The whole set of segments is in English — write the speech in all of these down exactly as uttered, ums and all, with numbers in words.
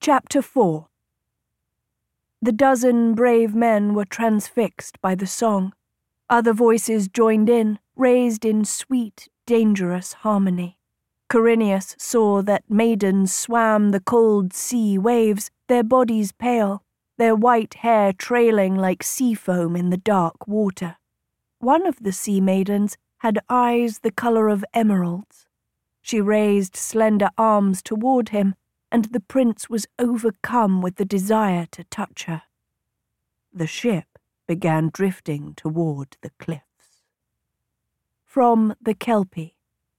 Chapter four. The dozen brave men were transfixed by the song. Other voices joined in, raised in sweet, dangerous harmony. Corineus saw that maidens swam the cold sea waves, their bodies pale, their white hair trailing like sea foam in the dark water. One of the sea maidens had eyes the colour of emeralds. She raised slender arms toward him, and the prince was overcome with the desire to touch her. The ship began drifting toward the cliffs. From the Kelpie.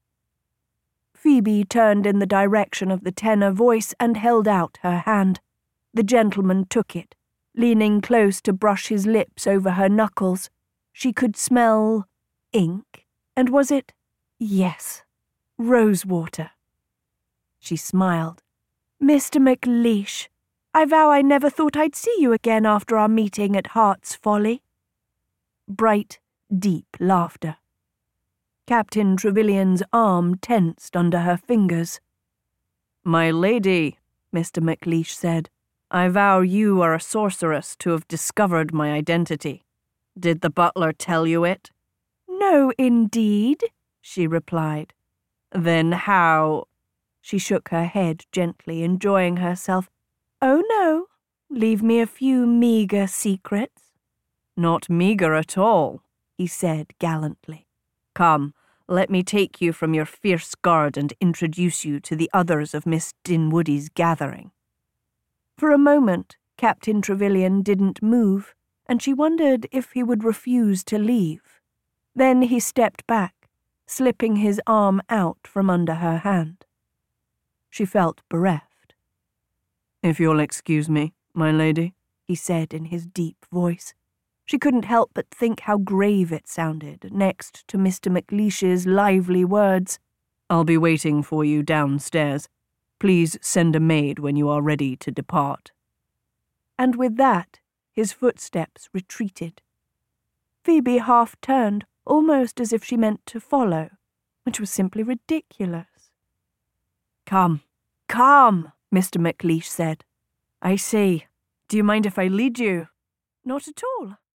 Phoebe turned in the direction of the tenor voice and held out her hand. The gentleman took it, leaning close to brush his lips over her knuckles. She could smell ink, and was it? Yes, rosewater. She smiled. Mister McLeish, I vow I never thought I'd see you again after our meeting at Heart's Folly. Bright, deep laughter. Captain Trevilian's arm tensed under her fingers. My lady, Mister McLeish said, I vow you are a sorceress to have discovered my identity. Did the butler tell you it? No, indeed, she replied. Then how? She shook her head gently, enjoying herself. Oh, no, leave me a few meagre secrets. Not meagre at all, he said gallantly. Come, let me take you from your fierce guard and introduce you to the others of Miss Dinwoodie's gathering. For a moment, Captain Trevilian didn't move, and she wondered if he would refuse to leave. Then he stepped back, slipping his arm out from under her hand. She felt bereft. If you'll excuse me, my lady, he said in his deep voice. She couldn't help but think how grave it sounded next to Mister McLeish's lively words. I'll be waiting for you downstairs. Please send a maid when you are ready to depart. And with that, his footsteps retreated. Phoebe half turned, almost as if she meant to follow, which was simply ridiculous. Come, come, Mister McLeish said. I say, do you mind if I lead you? Not at all.